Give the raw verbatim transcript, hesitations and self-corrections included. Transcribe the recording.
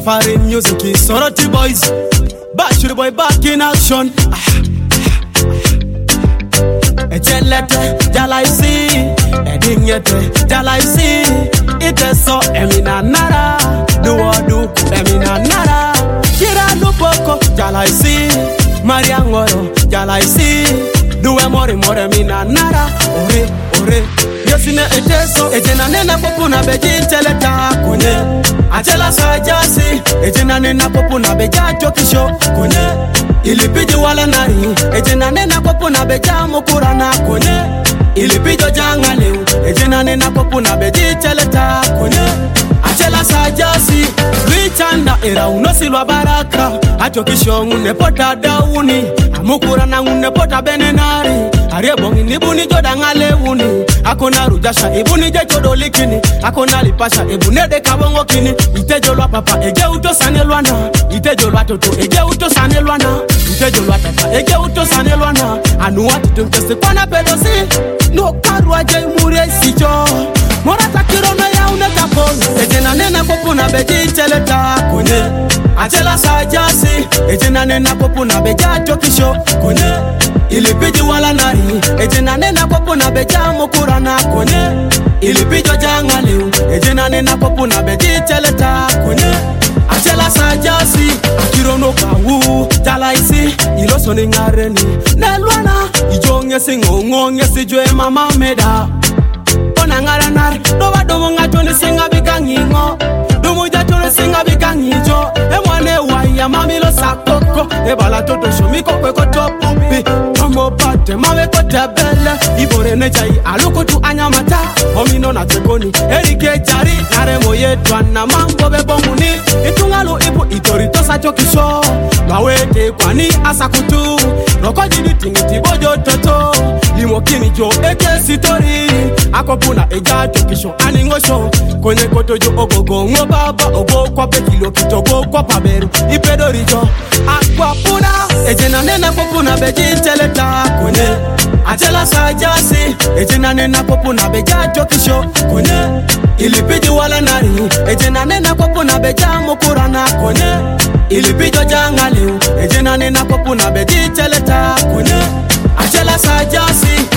Safari music is Sorority boys. Bashir boy back in action. Ejelete, jalaisi, edingete, jalaisi. Ite so emina nara, duo duku emina nara. Kira lupoko, jalaisi, Maria ngoro, jalaisi. Duwe mori more mina nara, ore, ore. Yosine eteso, ejena nena popu na beji cheleta kone. Achela sajasi, ejena nena popu na beja chokisho kone. Ilipiji wala nari, ejena nena popu na beja mukura na kone. Ilipijo janga leu, ejena nena popu na beji cheleta kone. Achela sajasi, wichanda era unosilwa baraka. Achokisho unepota dauni, amukura na unepota benenari. Ariebongi nibuni joda ngale uni. Akona rujasha ibuni je chodolikini. Akona lipasha ibunede kabongo kini. Itejolwa papa ege uto sanelwana. Itejolwa toto ege uto sanelwana. Itejolwa tata ege uto sanelwana. Anuwa tutumkese kwa na pedosi. No karwa je mure sicho. Morata kirono ya unetapon. Ejena nena popu na beji cheleta kone. Achela sajasi, ejena nena popu na beja chokisho kone. Ilipiji wala nari, ejena nena popu na beja mukura na kone. Ilipijo janga leu, ejena nena popu na beji cheleta kone. Achela sajasi, akirono kawu, jalaisi, iloso ni ngareni. Nelwana, ijonge singongonge sijwe mama meda. Ona ngara nari, doba domo ngatone singa bikangingo. Dumu jatone singa bikangijo. Emwane waya mamilo sakoko. Ebala toto shumiko kweko topupi. Tomo pate mawe kote bele. Ibore nejai aluko tu anyamata. Omino na tekoni erike jari. Nare moye tuana mambo bebomuni. Itungalo ibu itorito sa chokisho. Mawete kwani asakutu. Roko jidi tingiti bojo toto. Limo kini jo eke sitori. Akopuna eja chokisho aningosho. Kwenye koto jo ogogo ngo baba. Ogo kwa pekilo kitogo kwa paberu. Ipedo rijo akwapuna. Ejena nena popuna beji cheleta kwenye. Achela sajasi, ejena nena popu na beja chokisho kone. Ilipiji wala nari, ejena nena popu na beja mukura na kone. Ilipijo janga leu, ejena nena popu na beji cheleta kone. Achela sajasi,